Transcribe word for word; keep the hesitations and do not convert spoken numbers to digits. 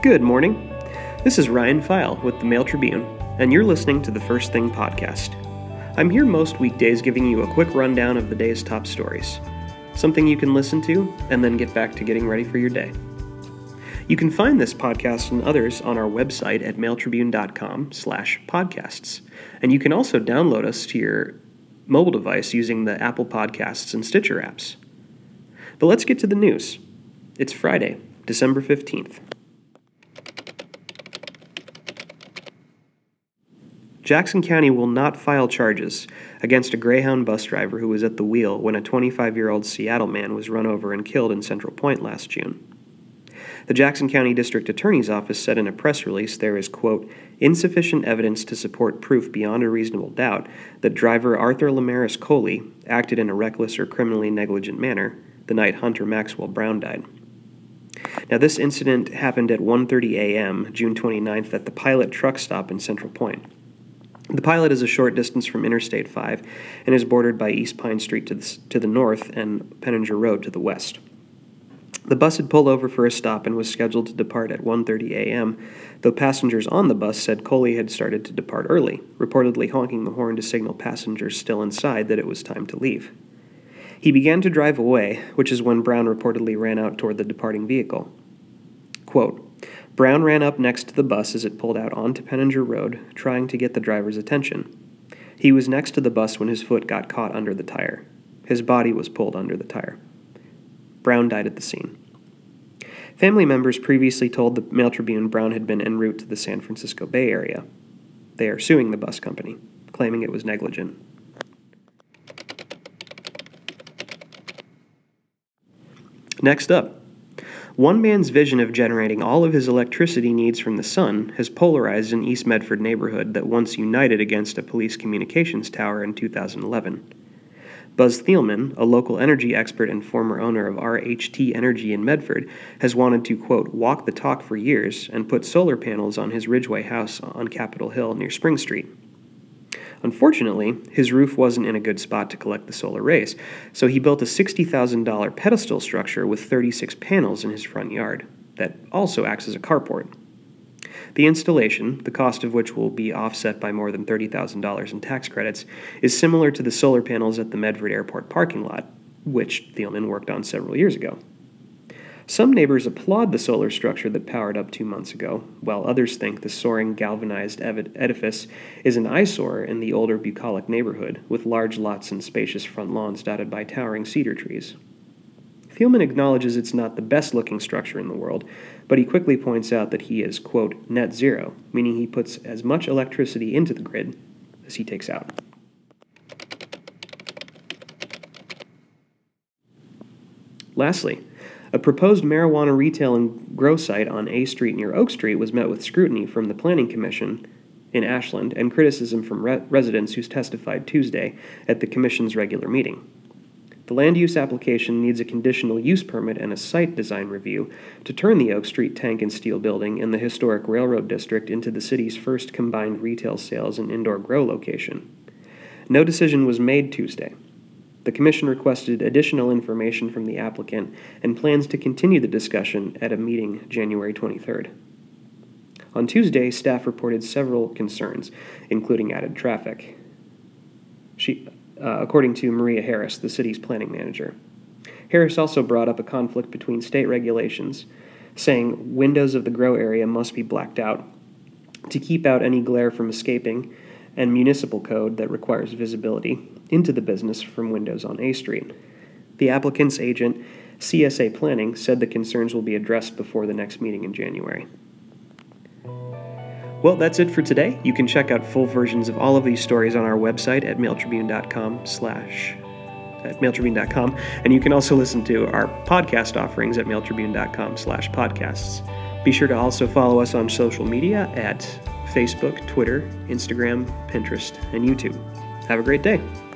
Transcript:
Good morning. This is Ryan File with the Mail Tribune, and you're listening to the First Thing podcast. I'm here most weekdays giving you a quick rundown of the day's top stories, something you can listen to and then get back to getting ready for your day. You can find this podcast and others on our website at mailtribune.com slash podcasts, and you can also download us to your mobile device using the Apple Podcasts and Stitcher apps. But let's get to the news. It's Friday, December fifteenth. Jackson County will not file charges against a Greyhound bus driver who was at the wheel when a twenty-five-year-old Seattle man was run over and killed in Central Point last June. The Jackson County District Attorney's Office said in a press release there is, quote, insufficient evidence to support proof beyond a reasonable doubt that driver Arthur Lamaris Coley acted in a reckless or criminally negligent manner the night Hunter Maxwell Brown died. Now, this incident happened at one thirty a.m., June twenty-ninth, at the Pilot truck stop in Central Point. The Pilot is a short distance from Interstate five and is bordered by East Pine Street to the, to the north and Penninger Road to the west. The bus had pulled over for a stop and was scheduled to depart at one thirty a.m., though passengers on the bus said Coley had started to depart early, reportedly honking the horn to signal passengers still inside that it was time to leave. He began to drive away, which is when Brown reportedly ran out toward the departing vehicle. Quote, Brown ran up next to the bus as it pulled out onto Penninger Road, trying to get the driver's attention. He was next to the bus when his foot got caught under the tire. His body was pulled under the tire. Brown died at the scene. Family members previously told the Mail Tribune Brown had been en route to the San Francisco Bay Area. They are suing the bus company, claiming it was negligent. Next up, one man's vision of generating all of his electricity needs from the sun has polarized an East Medford neighborhood that once united against a police communications tower in two thousand eleven. Buzz Thielman, a local energy expert and former owner of R H T Energy in Medford, has wanted to, quote, walk the talk for years and put solar panels on his Ridgeway house on Capitol Hill near Spring Street. Unfortunately, his roof wasn't in a good spot to collect the solar rays, so he built a sixty thousand dollars pedestal structure with thirty-six panels in his front yard that also acts as a carport. The installation, the cost of which will be offset by more than thirty thousand dollars in tax credits, is similar to the solar panels at the Medford Airport parking lot, which Thielman worked on several years ago. Some neighbors applaud the solar structure that powered up two months ago, while others think the soaring galvanized edifice is an eyesore in the older bucolic neighborhood, with large lots and spacious front lawns dotted by towering cedar trees. Thielman acknowledges it's not the best-looking structure in the world, but he quickly points out that he is, quote, net zero, meaning he puts as much electricity into the grid as he takes out. Lastly, a proposed marijuana retail and grow site on A Street near Oak Street was met with scrutiny from the Planning Commission in Ashland and criticism from re- residents who testified Tuesday at the Commission's regular meeting. The land use application needs a conditional use permit and a site design review to turn the Oak Street Tank and Steel Building in the historic Railroad District into the city's first combined retail sales and indoor grow location. No decision was made Tuesday. The Commission requested additional information from the applicant and plans to continue the discussion at a meeting January twenty-third. On Tuesday, staff reported several concerns, including added traffic. She, uh, according to Maria Harris, the city's planning manager. Harris also brought up a conflict between state regulations, saying windows of the grow area must be blacked out to keep out any glare from escaping, and municipal code that requires visibility into the business from windows on A Street. The applicant's agent, C S A Planning, said the concerns will be addressed before the next meeting in January. Well, that's it for today. You can check out full versions of all of these stories on our website at mailtribune.com slash at mailtribune dot com, and you can also listen to our podcast offerings at mailtribune.com slash podcasts. Be sure to also follow us on social media at Facebook, Twitter, Instagram, Pinterest, and YouTube. Have a great day.